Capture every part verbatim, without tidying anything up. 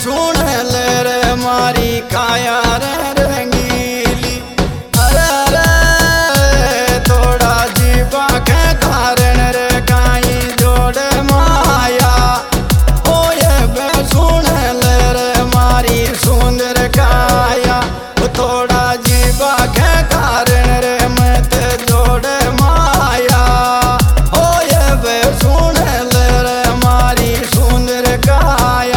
सुन ले रे मारी काया रे रंगीली। अरे अरे थोड़ा जीवा के कारण रे काई जोड़ माया। ओ ये बे सुन ले रे मारी सुंदर काया। थोड़ा जीवा के कारण रे मत जोड़ माया। ओ ये बे सुन ले रे मारी सुंदर काया।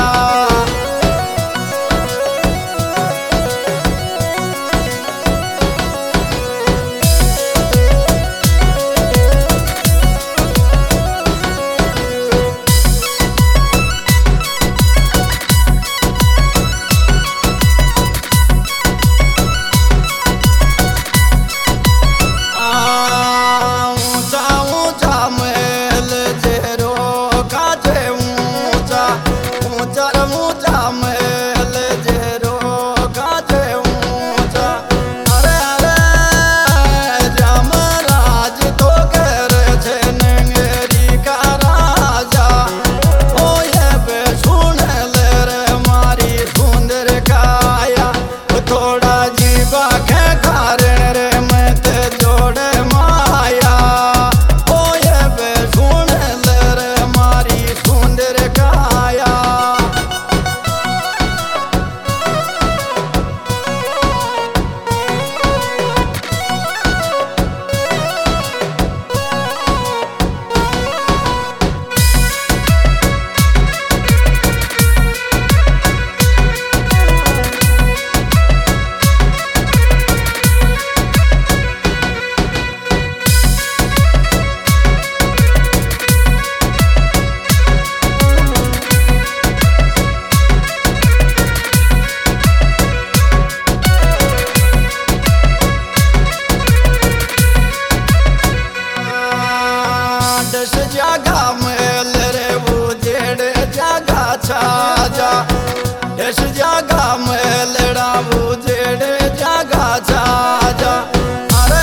दस जगह मेल रे वो जेड़ जगह छाजा। दस जगह मेल रा वो जेड़ जगह छाजा। अरे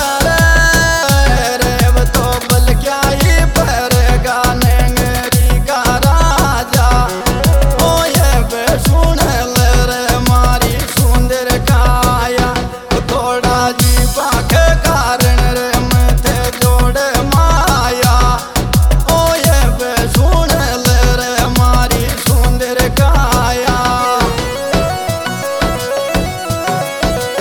अरे रे वो तो बल क्या ही पर गाने मेरी का राजा। ओ ये बे सुन ले रे मारी सुंदर काया। थोड़ा जीवा के कारण रे मत जोड़ माया। सुन ले रे मारी सुंदर काया।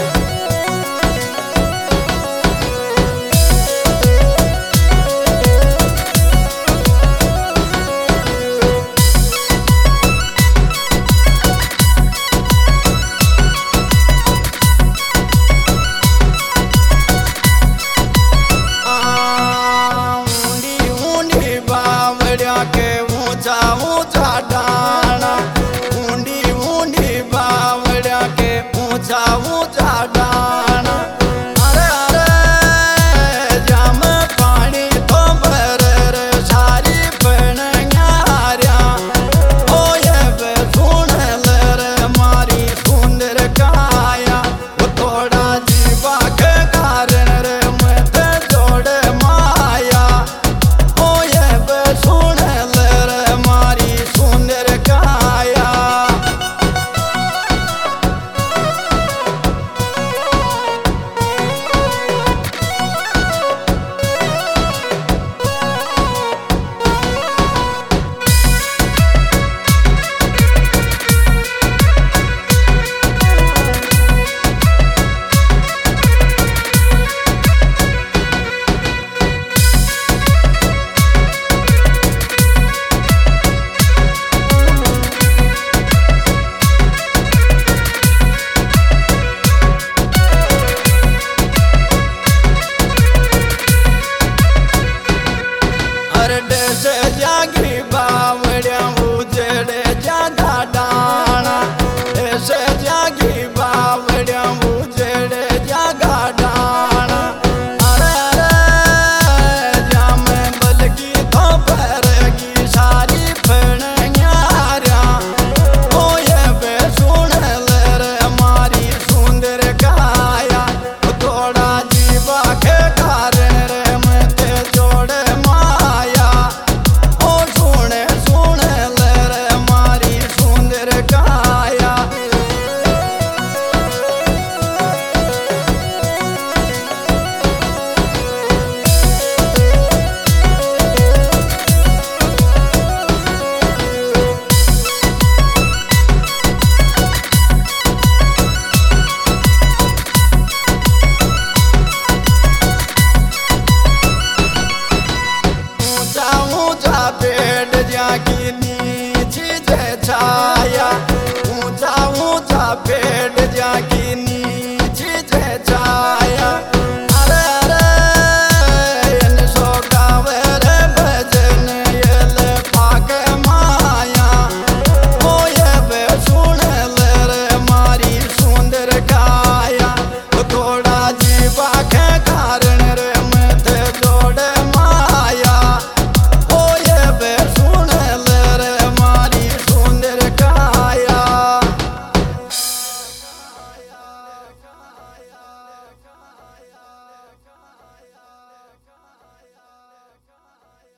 छा